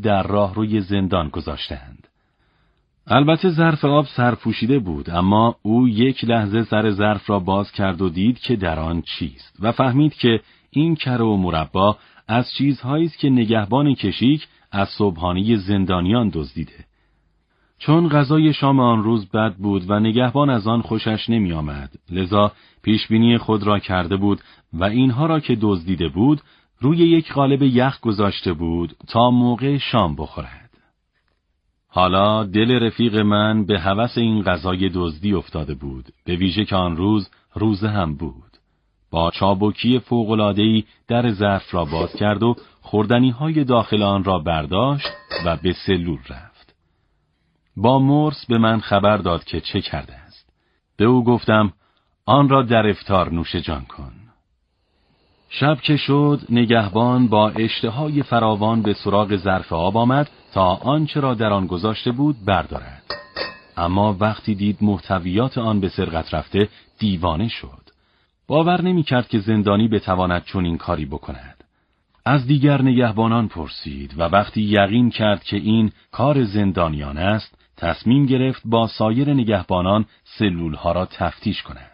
در راهروی زندان گذاشتند. البته ظرف آب سرپوشیده بود، اما او یک لحظه سر ظرف را باز کرد و دید که در آن چیست و فهمید که این کره و مربا از چیزهایی است که نگهبان کشیک از صبحانه زندانیان دزدیده. چون غذای شام آن روز بد بود و نگهبان از آن خوشش نمی آمد، لذا پیشبینی خود را کرده بود و اینها را که دزدیده بود روی یک قالب یخ گذاشته بود تا موقع شام بخورد. حالا دل رفیق من به هوس این غذای دزدی افتاده بود، به ویژه که آن روز روزه هم بود. با چابکی فوق‌العاده‌ای در ظرف را باز کرد و خوردنی‌های داخل آن را برداشت و به سلول رفت. با مرس به من خبر داد که چه کرده است. به او گفتم آن را در افطار نوش جان کن. شب که شد، نگهبان با اشتهای فراوان به سراغ ظرف آب آمد تا آنچه را در آن گذاشته بود بردارد. اما وقتی دید محتویات آن به سرقت رفته، دیوانه شد. باور نمی کرد که زندانی بتواند چنین کاری بکند. از دیگر نگهبانان پرسید و وقتی یقین کرد که این کار زندانیان است، تصمیم گرفت با سایر نگهبانان سلولها را تفتیش کند.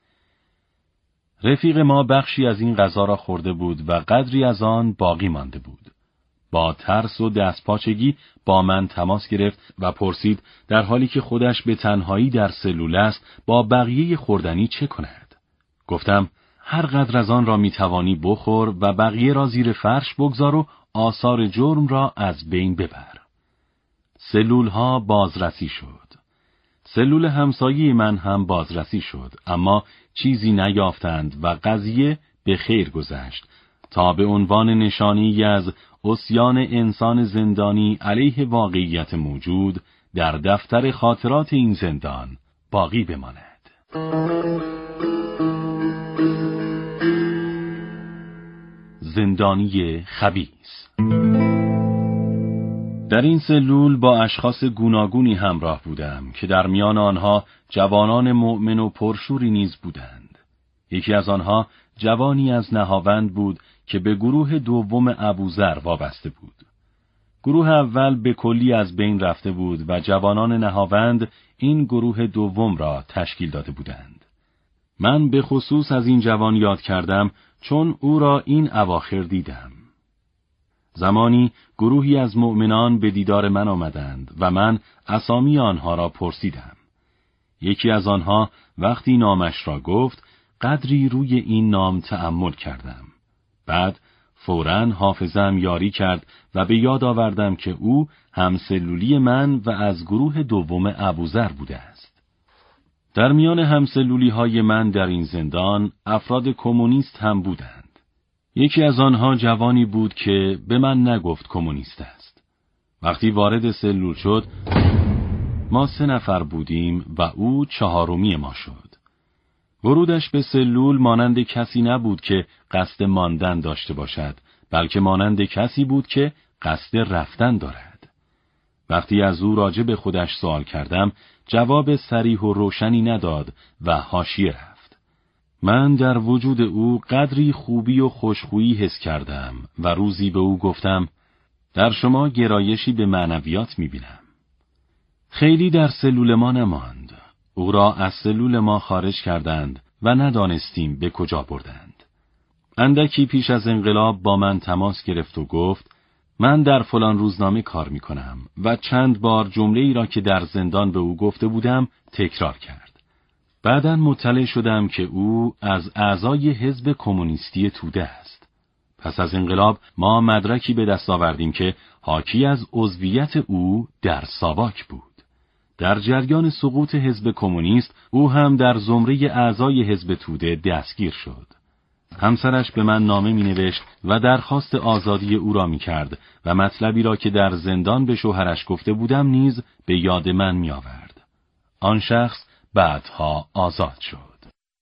رفیق ما بخشی از این غذا را خورده بود و قدری از آن باقی مانده بود. با ترس و دستپاچگی با من تماس گرفت و پرسید در حالی که خودش به تنهایی در سلول است با بقیه خوردنی چه کند؟ گفتم هر قدر از آن را میتوانی بخور و بقیه را زیر فرش بگذار و آثار جرم را از بین ببر. سلولها بازرسی شد. سلول همسایه من هم بازرسی شد، اما چیزی نیافتند و قضیه به خیر گذشت تا به عنوان نشانی از عصیان انسان زندانی علیه واقعیت موجود در دفتر خاطرات این زندان باقی بماند. زندانی خبیث. در این سلول با اشخاص گوناگونی همراه بودم که در میان آنها جوانان مؤمن و پرشوری نیز بودند. یکی از آنها جوانی از نهاوند بود که به گروه دوم ابوذر وابسته بود. گروه اول به کلی از بین رفته بود و جوانان نهاوند این گروه دوم را تشکیل داده بودند. من به خصوص از این جوان یاد کردم چون او را این اواخر دیدم. زمانی گروهی از مؤمنان به دیدار من آمدند و من اسامی آنها را پرسیدم. یکی از آنها وقتی نامش را گفت قدری روی این نام تأمل کردم. بعد فوراً حافظه‌ام یاری کرد و به یاد آوردم که او همسلولی من و از گروه دوم ابوذر بوده است. در میان همسلولی های من در این زندان افراد کمونیست هم بودند. یکی از آنها جوانی بود که به من نگفت کمونیست است. وقتی وارد سلول شد، ما 3 نفر بودیم و او 4می ما شد. ورودش به سلول مانند کسی نبود که قصد ماندن داشته باشد، بلکه مانند کسی بود که قصد رفتن دارد. وقتی از او راجع به خودش سوال کردم، جواب صریح و روشنی نداد و حاشیه رفت. من در وجود او قدری خوبی و خوشخویی حس کردم و روزی به او گفتم در شما گرایشی به معنویات می‌بینم. خیلی در سلول ما نماند. او را از سلول ما خارج کردند و ندانستیم به کجا بردند. اندکی پیش از انقلاب با من تماس گرفت و گفت من در فلان روزنامه کار می‌کنم و چند بار جمله‌ای را که در زندان به او گفته بودم تکرار کرد. بعداً مطلع شدم که او از اعضای حزب کمونیستی توده است. پس از انقلاب ما مدرکی به دست آوردیم که حاکی از عضویت او در ساواک بود. در جریان سقوط حزب کمونیست او هم در زمره اعضای حزب توده دستگیر شد. همسرش به من نامه می‌نوشت و درخواست آزادی او را می‌کرد و مطلبی را که در زندان به شوهرش گفته بودم نیز به یاد من می‌آورد. آن شخص بعدها آزاد شد.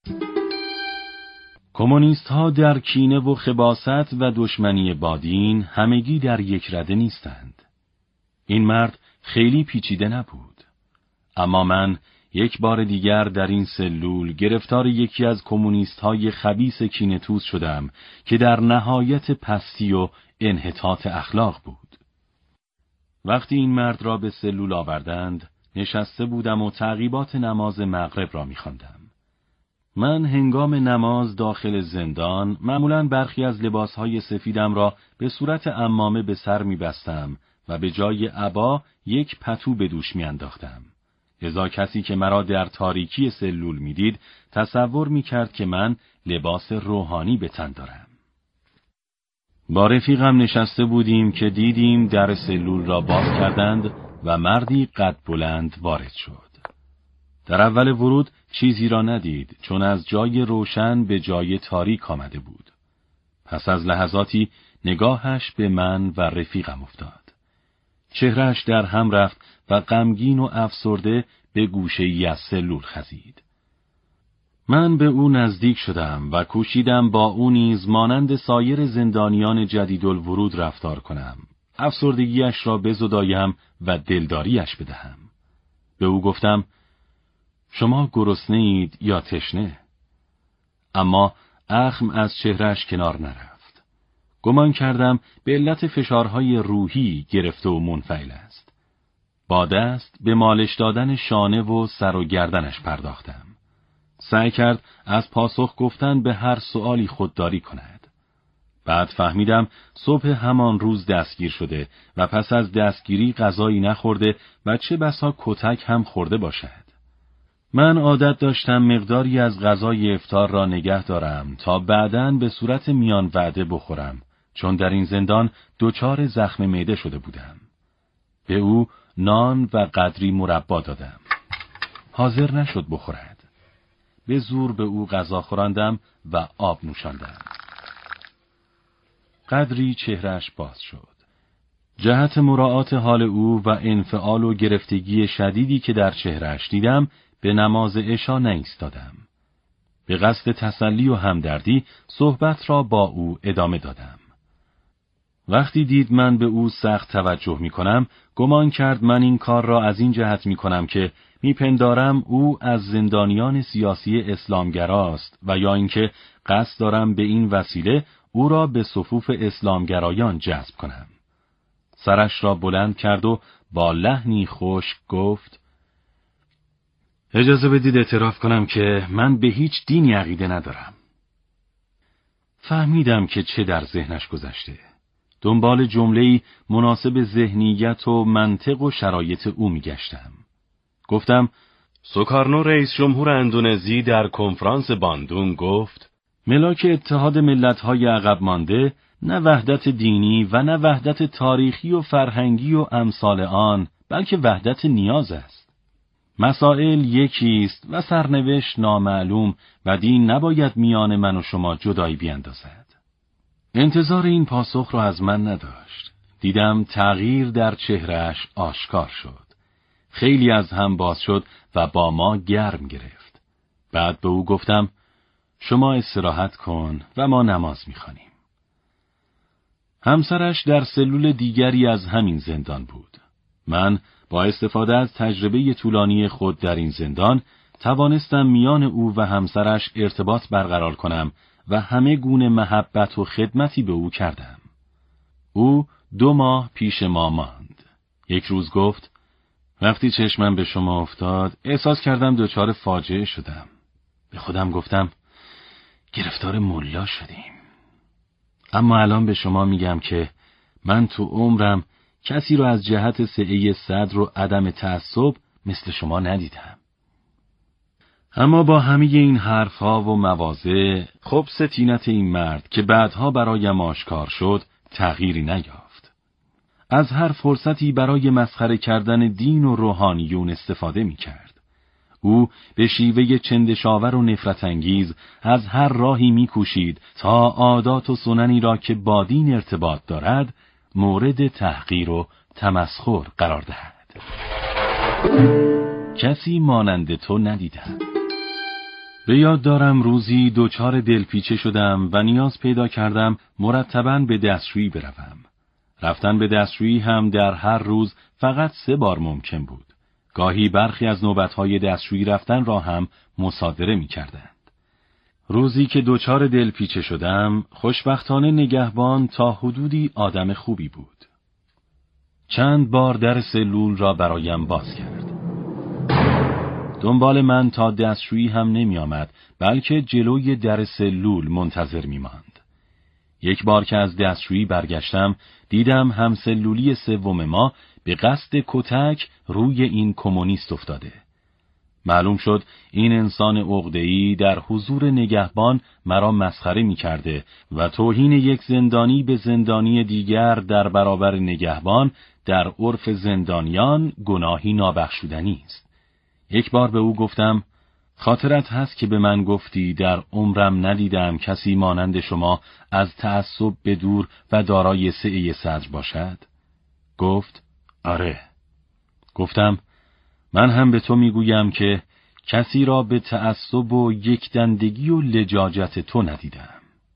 کمونیست‌ها در کینه و خباثت و دشمنی با دین همگی در یک رده نیستند. این مرد خیلی پیچیده نبود. اما من یک بار دیگر در این سلول گرفتار یکی از کمونیست‌های خبیث کینه‌توز شدم که در نهایت پستی و انحطاط اخلاق بود. وقتی این مرد را به سلول آوردند، نشسته بودم و تعقیبات نماز مغرب را می‌خواندم. من هنگام نماز داخل زندان معمولاً برخی از لباسهای سفیدم را به صورت عمامه به سر می‌بستم و به جای عبا یک پتو به دوش می‌انداختم. لذا کسی که مرا در تاریکی سلول می‌دید تصور می‌کرد که من لباس روحانی به تن دارم. با رفیقم نشسته بودیم که دیدیم در سلول را باز کردند و مردی قد بلند وارد شد. در اول ورود چیزی را ندید چون از جای روشن به جای تاریک آمده بود. پس از لحظاتی نگاهش به من و رفیقم افتاد. چهرهش در هم رفت و غمگین و افسرده به گوشه‌ای از سلول خزید. من به او نزدیک شدم و کوشیدم با او نیز مانند سایر زندانیان جدیدالورود رفتار کنم. افسردگیش را بزدایم و دلداریش بدهم. به او گفتم: شما گرسنه اید یا تشنه؟ اما اخم از چهرهش کنار نرفت. گمان کردم به علت فشارهای روحی گرفته و منفعل است. با دست به مالش دادن شانه و سر و گردنش پرداختم. سعی کرد از پاسخ گفتن به هر سؤالی خودداری کند. بعد فهمیدم صبح همان روز دستگیر شده و پس از دستگیری غذایی نخورده و چه بسا کتک هم خورده باشد. من عادت داشتم مقداری از غذای افطار را نگه دارم تا بعداً به صورت میان وعده بخورم، چون در این زندان دچار زخم معده شده بودم. به او نان و قدری مربا دادم. حاضر نشد بخورد. به زور به او غذا خوراندم و آب نوشاندم. قدری چهرهش باز شد. جهت مراعات حال او و انفعال و گرفتگی شدیدی که در چهرهش دیدم، به نماز عشا نایستادم. به قصد تسلی و همدردی صحبت را با او ادامه دادم. وقتی دید من به او سخت توجه می کنم، گمان کرد من این کار را از این جهت می کنم که میپندارم او از زندانیان سیاسی اسلامگراست و یا اینکه قصد دارم به این وسیله او را به صفوف اسلامگرایان جذب کنم. سرش را بلند کرد و با لحنی خشک گفت: اجازه بدید اعتراف کنم که من به هیچ دینی عقیده ندارم. فهمیدم که چه در ذهنش گذشته. دنبال جمله‌ای مناسب ذهنیت و منطق و شرایط او میگشتم. گفتم: سوکارنو رئیس جمهور اندونزی در کنفرانس باندونگ گفت: ملاک اتحاد ملت‌های عقب مانده نه وحدت دینی و نه وحدت تاریخی و فرهنگی و امثال آن، بلکه وحدت نیاز است. مسائل یکی است و سرنوشت نامعلوم و دین نباید میان من و شما جدایی بیندازد. انتظار این پاسخ را از من نداشت. دیدم تغییر در چهرهش آشکار شد. خیلی از هم باز شد و با ما گرم گرفت. بعد به او گفتم: شما استراحت کن و ما نماز می‌خوانیم. همسرش در سلول دیگری از همین زندان بود. من با استفاده از تجربه طولانی خود در این زندان توانستم میان او و همسرش ارتباط برقرار کنم و همه گونه محبت و خدمتی به او کردم. او 2 ماه پیش ما ماند. یک روز گفت: وقتی چشمم به شما افتاد احساس کردم دچار فاجعه شدم. به خودم گفتم گرفتار ملا شدیم. اما الان به شما میگم که من تو عمرم کسی رو از جهت سعه صدر و عدم تعصب مثل شما ندیدم. اما با همه این حرفها و مواضع، خبث طینت این مرد که بعدها برایم آشکار شد تغییری نیافت. از هر فرصتی برای مسخره کردن دین و روحانیون استفاده می کرد. او به شیوه چندشاور و نفرت انگیز از هر راهی می کوشید تا عادات و سننی را که با دین ارتباط دارد مورد تحقیر و تمسخر قرار دهد. کسی مانند تو ندیدم. به یاد دارم روزی دچار دلپیچه شدم و نیاز پیدا کردم مرتباً به دستشویی بروم. رفتن به دستشویی هم در هر روز فقط 3 بار ممکن بود. گاهی برخی از نوبت‌های دستشویی رفتن را هم مصادره می‌کردند. روزی که دچار دلپیچه شدم، خوشبختانه نگهبان تا حدودی آدم خوبی بود. چند بار در سلول را برایم باز کرد. دنبال من تا دستشویی هم نمی آمد، بلکه جلوی در سلول منتظر می ماند. یک بار که از دستشویی برگشتم، دیدم همسلولی سوم ما به قصد کتک روی این کمونیست افتاده. معلوم شد این انسان عقده‌ای در حضور نگهبان مرا مسخره می کرده و توهین یک زندانی به زندانی دیگر در برابر نگهبان در عرف زندانیان گناهی نابخشودنی است. یک بار به او گفتم: خاطرت هست که به من گفتی در عمرم ندیدم کسی مانند شما از تعصب به دور و دارای سعه صدر باشد؟ گفت: آره. گفتم: من هم به تو میگویم که کسی را به تعصب و یکدندگی و لجاجت تو ندیدم.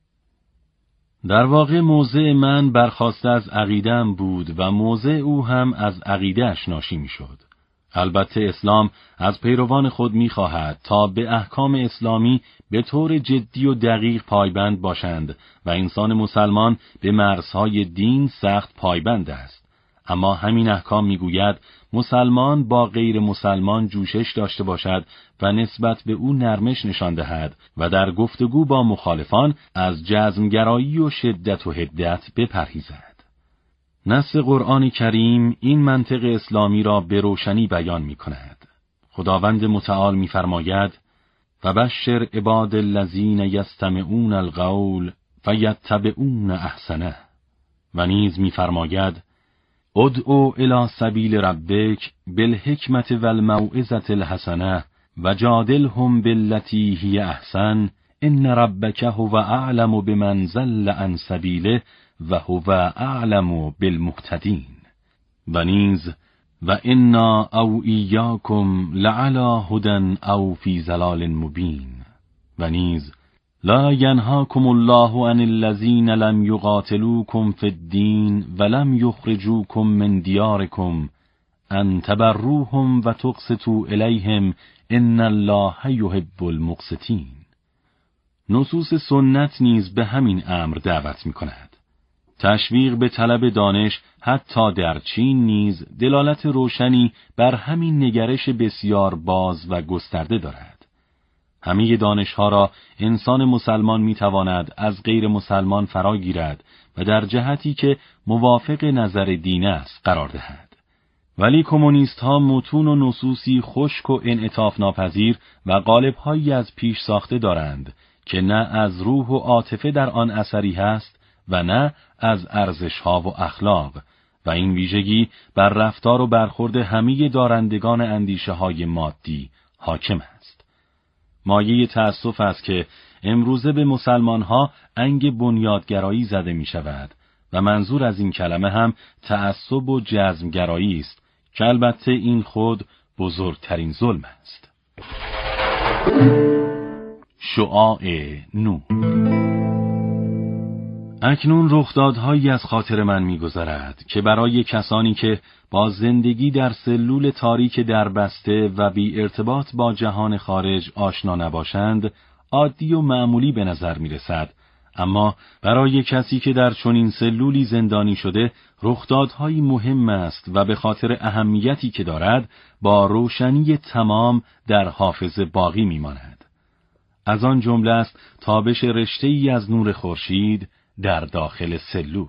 در واقع موضع من برخاسته از عقیده‌ام بود و موضع او هم از عقیده‌اش ناشی می‌شد. البته اسلام از پیروان خود می‌خواهد تا به احکام اسلامی به طور جدی و دقیق پایبند باشند و انسان مسلمان به مرزهای دین سخت پایبند است. اما همین احکام می‌گوید مسلمان با غیر مسلمان جوشش داشته باشد و نسبت به او نرمش نشان دهد و در گفتگو با مخالفان از جزمگرایی و شدت و حدت بپرهیزد. نص قرآن کریم این منطق اسلامی را به روشنی بیان می‌کند. خداوند متعال می‌فرماید: فبشر عباد الذین یستمعون القول فیتبعون احسنه. و نیز می‌فرماید: ادعو الی سبیل ربک بالحکمت والموعظة الحسنه وجادلهم بالتی هی احسن ان ربک هو اعلم بمن ضل عن سبیله و هو اعلم بالمهتدین. و نیز: و انا او ایاکم لعلی هدی او فی ضلال مبین. و نیز: لا ینهاکم الله عن الذین لم یقاتلوکم فی الدین ولم یخرجوکم من دیارکم ان تبروهم و تقسطوا الیهم ان الله یحب المقسطین. نصوص سنت نیز به همین امر دعوت می‌کند. تشویق به طلب دانش حتی در چین نیز دلالت روشنی بر همین نگرش بسیار باز و گسترده دارد. همه دانش‌ها را انسان مسلمان می‌تواند از غیر مسلمان فراگیرد و در جهتی که موافق نظر دین است قرار دهد. ولی کمونیست‌ها متون و نصوصی خشک و انعطاف ناپذیر و قالب‌هایی از پیش ساخته دارند که نه از روح و عاطفه در آن اثری هست و نه از ارزش‌ها و اخلاق، و این ویژگی بر رفتار و برخورد همه دارندگان اندیشه‌های مادی حاکم است. مایه تأسف است که امروزه به مسلمان‌ها انگ بنیادگرایی زده می‌شود و منظور از این کلمه هم تعصب و جزمگرایی است که البته این خود بزرگترین ظلم است. شعاع نو. اکنون رخدادهایی از خاطر من می‌گذرد که برای کسانی که با زندگی در سلول تاریک دربسته و بی ارتباط با جهان خارج آشنا نباشند عادی و معمولی به نظر می‌رسد، اما برای کسی که در چنین سلولی زندانی شده رخدادهایی مهم است و به خاطر اهمیتی که دارد با روشنی تمام در حافظه باقی می‌ماند. از آن جمله است تابش رشته‌ای از نور خورشید در داخل سلول.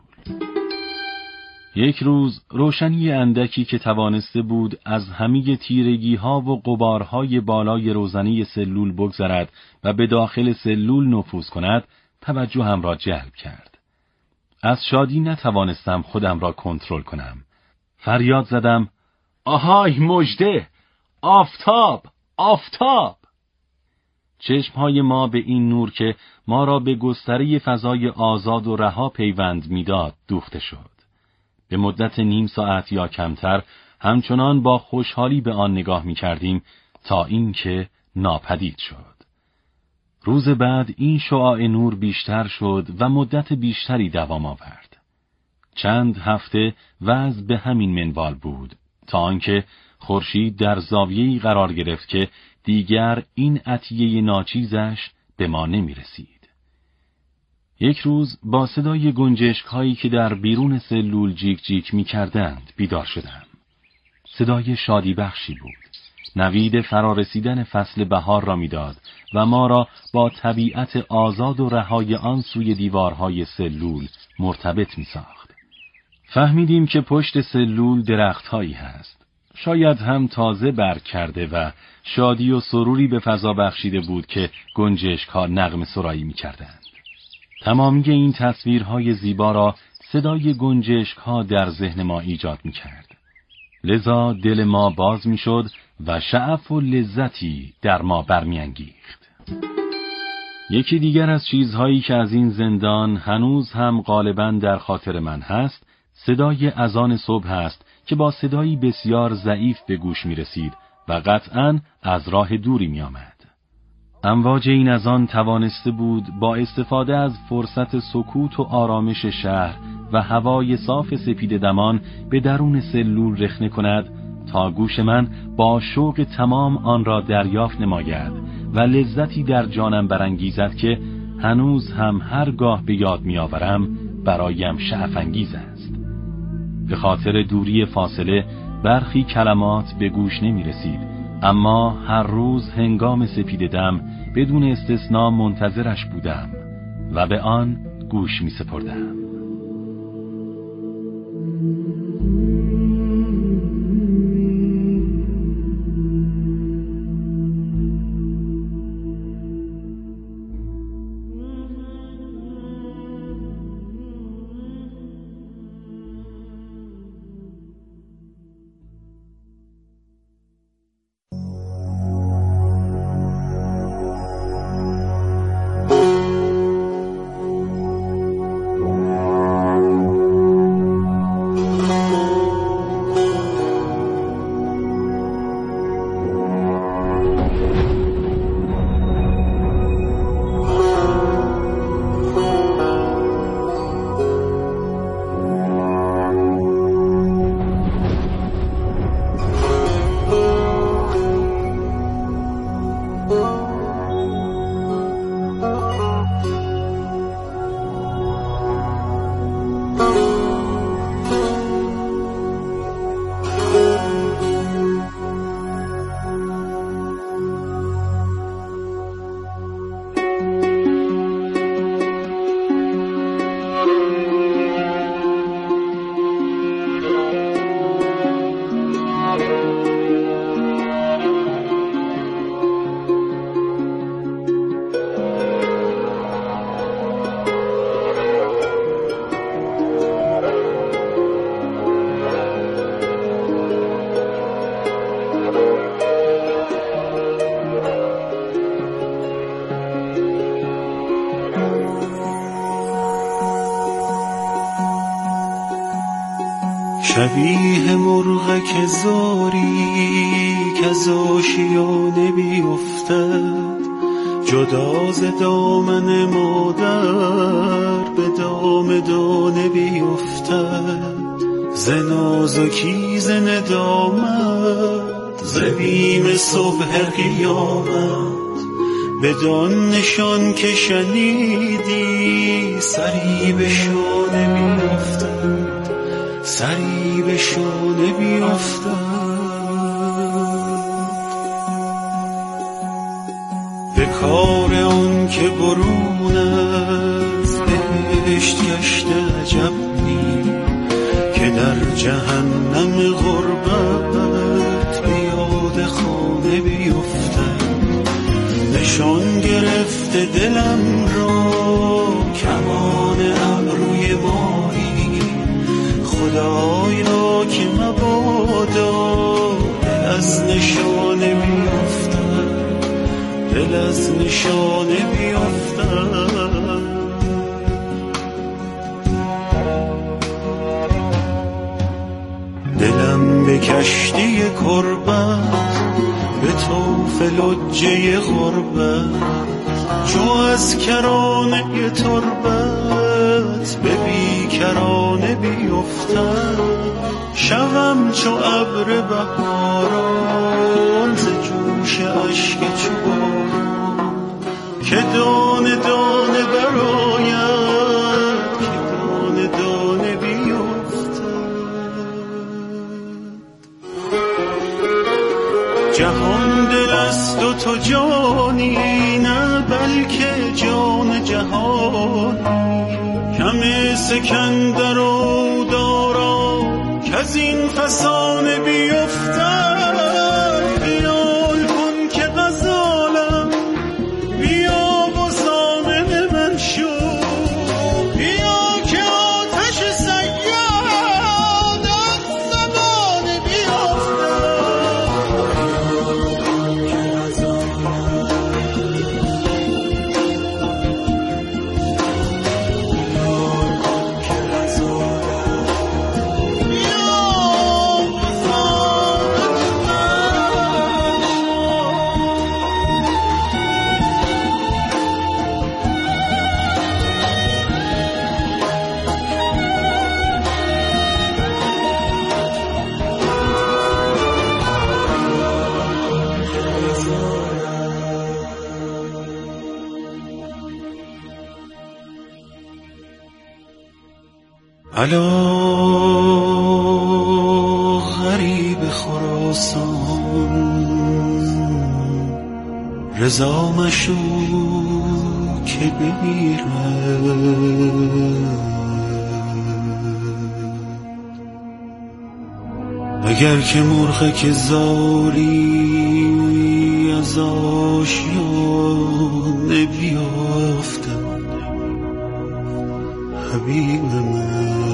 یک روز روشنی اندکی که توانسته بود از همه تیرگی‌ها و غبارهای بالای روزنه سلول بگذرد و به داخل سلول نفوذ کند توجهم را جلب کرد. از شادی نتوانستم خودم را کنترل کنم. فریاد زدم: آهای مژده! آفتاب! آفتاب! چشمهای ما به این نور که ما را به گستره فضای آزاد و رها پیوند میداد دوخته شد. به مدت نیم ساعت یا کمتر همچنان با خوشحالی به آن نگاه می‌کردیم تا اینکه ناپدید شد. روز بعد این شعاع نور بیشتر شد و مدت بیشتری دوام آورد. چند هفته وضع به همین منوال بود تا آنکه خورشید در زاویه‌ای قرار گرفت که دیگر این عطیه ناچیزش به ما نمی رسید. یک روز با صدای گنجشک‌هایی که در بیرون سلول جیک جیک می‌کردند بیدار شدم. صدای شادی بخشی بود. نوید فرارسیدن فصل بهار را می‌داد و ما را با طبیعت آزاد و رهای آن سوی دیوارهای سلول مرتبط می‌ساخت. فهمیدیم که پشت سلول درخت‌هایی هست. شاید هم تازه برگ کرده و شادی و سروری به فضا بخشیده بود که گنجشک‌ها نغمه سرایی می‌کردند. تمامی این تصویرهای زیبا را صدای گنجشک‌ها در ذهن ما ایجاد می‌کرد. لذا دل ما باز می‌شد و شعف و لذتی در ما برمی‌انگیخت. یکی دیگر از چیزهایی که از این زندان هنوز هم غالباً در خاطر من هست، صدای اذان صبح است که با صدایی بسیار ضعیف به گوش می‌رسید و قطعاً از راه دوری می‌آمد. امواج این اذان توانسته بود با استفاده از فرصت سکوت و آرامش شهر و هوای صاف سپید دمان به درون سلول رخنه کند تا گوش من با شوق تمام آن را دریافت نماید و لذتی در جانم برانگیزد که هنوز هم هرگاه به یاد می‌آورم برایم شعف‌انگیز است. به خاطر دوری فاصله برخی کلمات به گوش نمی‌رسید، اما هر روز هنگام سپیددم بدون استثناء منتظرش بودم و به آن گوش می‌سپردم. شبیه مرغ که زاری که از آشیانه بیفتد، جدا ز دامن مادر به دام دانه بیفتد. ز نازکی ز ندامت ز بیم صبح قیامت، بدان نشان که شنیدی سری به شانه بیفتد، سری به شانه بیفتد. به کار آن که برون از بهشت گشته عجب نی، که در جهنم غربت به یاد خانه بیفتد. نشان گرفته دلم را کمان ابروی ماهی، خدایا که مبادا دل از نشانه بیفتد، دل از نشانه بیفتد. دلم به کشتی کربت به طوف لجه غربت، چو از کرانه تربت به بیکرانه بیفتد. شوم چو ابر بهاران ز جوش اشک چو باران، که دانه دانه برایم جهان دل است و تو جانی، نه بلکه جان جهانی. کم سکندر و دارا که از این فسانه بیفتن، خیال کن که غزالم بیا و ضامن من شو. بیا که آتش صیاد از زبانه بیفتن. الا غریب خراسان، رضا مشو که بمیره. اگر که مرغ که زاری از آشیانه بیافتم، حبیب من.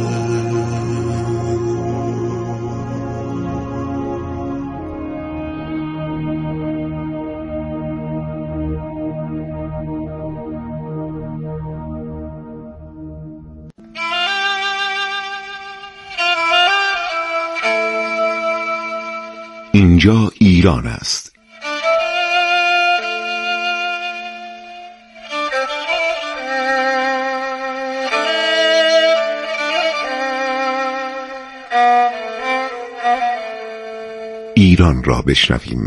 اینجا ایران است. ایران را بشنویم.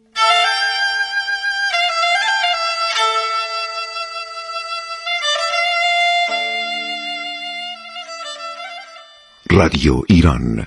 رادیو ایران.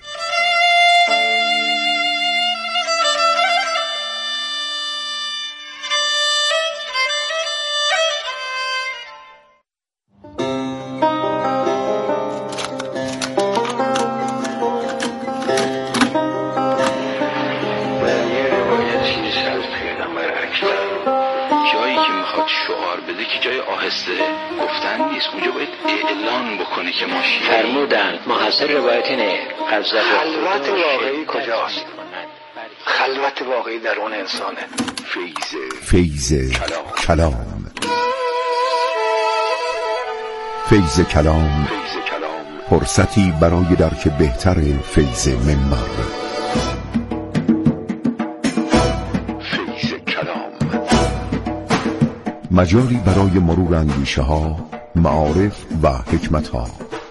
شعار بده که جای آهسته گفتن نیست، اونجا باید اعلان بکنه که ما شیعه فرمودن محصل روایت اینه. خلوت واقعی کجاست؟ خلوت واقعی درون انسانه. فیض کلام. فیض کلام فرصتی برای درک بهتر فیض منبر. مجالی برای مرور اندیشه ها، معارف و حکمت ها.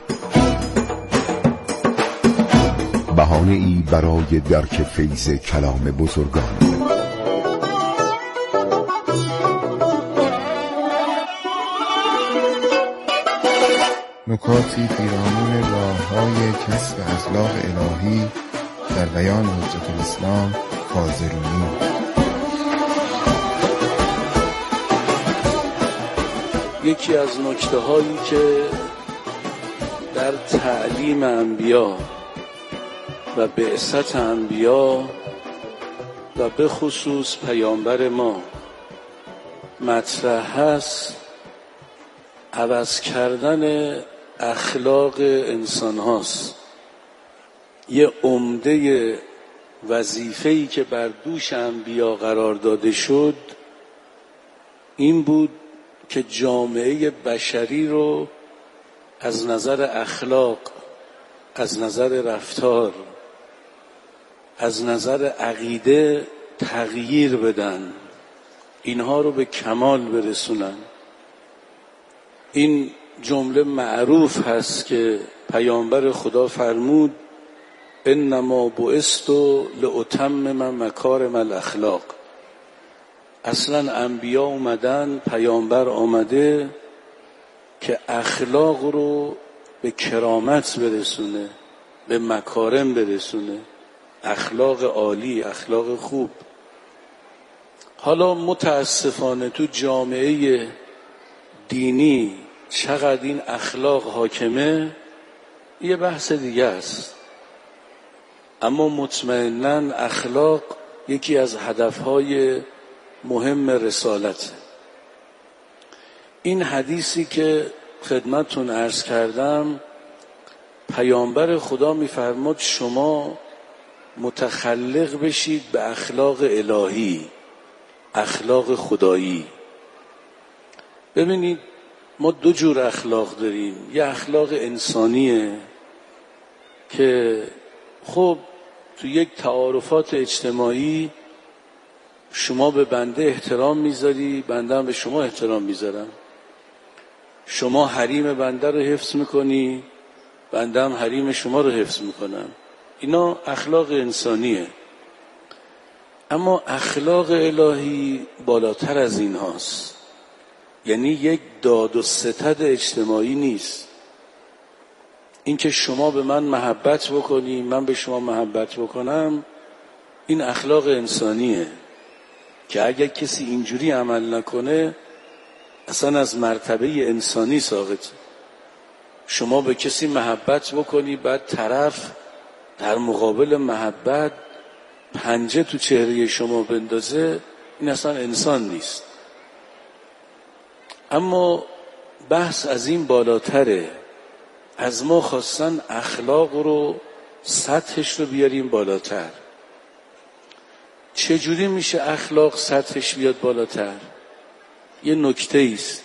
بهانه ای برای درک فیض کلام بزرگان. نکاتی پیرامون راه‌های کسب اخلاق الهی در بیان حجت الاسلام فاضلونی. یکی از نکته‌هایی که در تعلیم انبیا و بعثت انبیا و به خصوص پیامبر ما مطرح هست، عوض کردن اخلاق انسان هاست. یه عمده وظیفه‌ای که بر دوش انبیا قرار داده شد این بود که جامعه بشری رو از نظر اخلاق، از نظر رفتار، از نظر عقیده تغییر بدن، اینها رو به کمال برسونن. این جمله معروف هست که پیامبر خدا فرمود انما بعثت لاتمم مکارم الاخلاق. اصلا انبیا اومدن، پیامبر آمده که اخلاق رو به کرامت برسونه، به مکارم برسونه، اخلاق عالی، اخلاق خوب. حالا متاسفانه تو جامعه دینی چقدر این اخلاق حاکمه یه بحث دیگه است، اما مطمئناً اخلاق یکی از هدفهای مهم رسالته. این حدیثی که خدمتتون عرض کردم، پیامبر خدا میفرماد شما متخلق بشید به اخلاق الهی، اخلاق خدایی. ببینید ما دو جور اخلاق داریم. یه اخلاق انسانیه که خب تو یک تعارفات اجتماعی شما به بنده احترام میذاری، بنده هم به شما احترام میذارم. شما حریم بنده رو حفظ میکنی، بنده هم حریم شما رو حفظ میکنم. اینا اخلاق انسانیه. اما اخلاق الهی بالاتر از این هاست. یعنی یک داد و ستد اجتماعی نیست. این که شما به من محبت بکنی، من به شما محبت بکنم، این اخلاق انسانیه که اگر کسی اینجوری عمل نکنه اصلا از مرتبه انسانی ساقطه. شما به کسی محبت بکنی بعد طرف در مقابل محبت پنجه تو چهره شما بندازه، این اصلا انسان نیست. اما بحث از این بالاتره. از ما خواستن اخلاق رو سطحش رو بیاریم بالاتر. چجوری میشه اخلاق سطحش بیاد بالاتر؟ یه نکته است.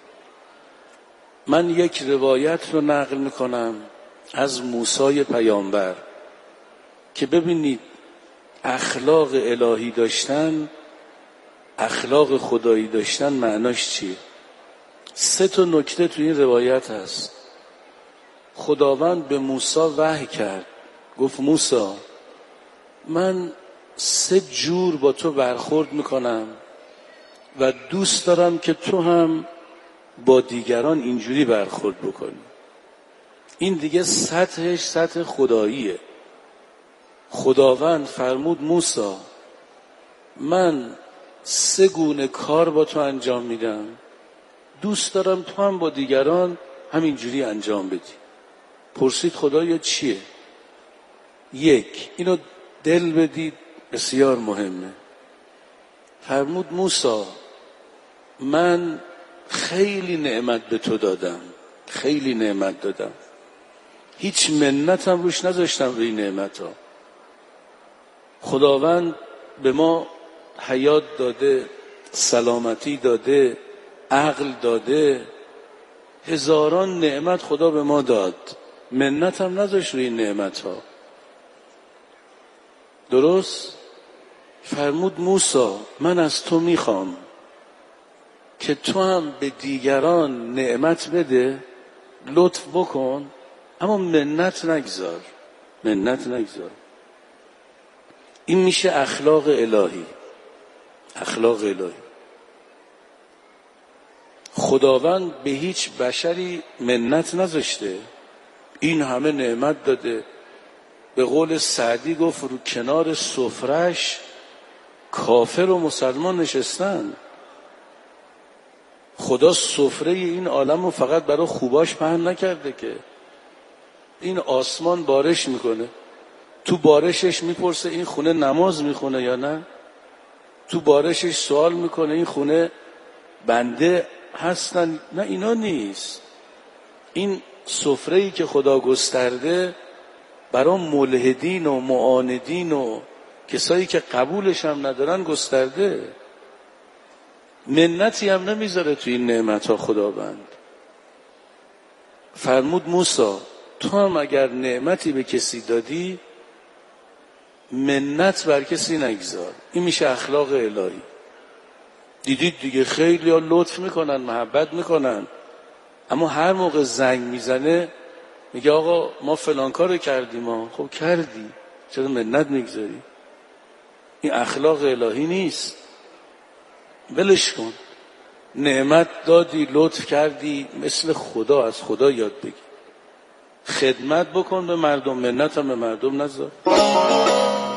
من یک روایت رو نقل میکنم از موسی پیامبر که ببینید اخلاق الهی داشتن، اخلاق خدایی داشتن معناش چیه. 3 نکته تو این روایت هست. خداوند به موسی وحی کرد، گفت موسی من 3 جور با تو برخورد میکنم و دوست دارم که تو هم با دیگران اینجوری برخورد بکنی. این دیگه سطحش سطح خداییه. خداوند فرمود موسی من 3 گونه کار با تو انجام میدم، دوست دارم تو هم با دیگران همینجوری انجام بدی. پرسید خدایا چیه؟ 1 اینو دل بدید، بسیار مهمه. فرمود موسی من خیلی نعمت به تو دادم، خیلی نعمت دادم، هیچ منتم روش نذاشتم به این نعمت ها. خداوند به ما حیات داده، سلامتی داده، عقل داده، هزاران نعمت خدا به ما داد، منتم نذاشت روی این نعمت ها. درست؟ فرمود موسی من از تو میخوام که تو هم به دیگران نعمت بده، لطف بکن، اما منت نگذار، منت نگذار. این میشه اخلاق الهی. اخلاق الهی. خداوند به هیچ بشری منت نذاشته، این همه نعمت داده. به قول سعدی گفت رو کنار سفرش کافر و مسلمان نشستن. خدا سفره این عالم رو فقط برای خوباش پهن نکرده که. این آسمان بارش میکنه، تو بارشش میپرسه این خونه نماز میخونه یا نه؟ تو بارشش سوال میکنه این خونه بنده هستن؟ نه، اینا نیست. این سفره‌ای که خدا گسترده برای ملحدین و معاندین و کسایی که قبولش هم ندارن گسترده. منتی هم نمیذاره تو این نعمتها خداوند. فرمود موسی تو هم اگر نعمتی به کسی دادی منت بر کسی نگذار. این میشه اخلاق الهی. دیدید دیگه خیلی ها لطف میکنن، محبت میکنن، اما هر موقع زنگ میزنه میگه آقا ما فلان کارو کردیم. ما خب کردی، چرا منت میگذاری؟ این اخلاق الهی نیست. ولش کن. نعمت دادی، لطف کردی، مثل خدا از خدا یاد بگیر. خدمت بکن به مردم، منت هم به مردم نذار.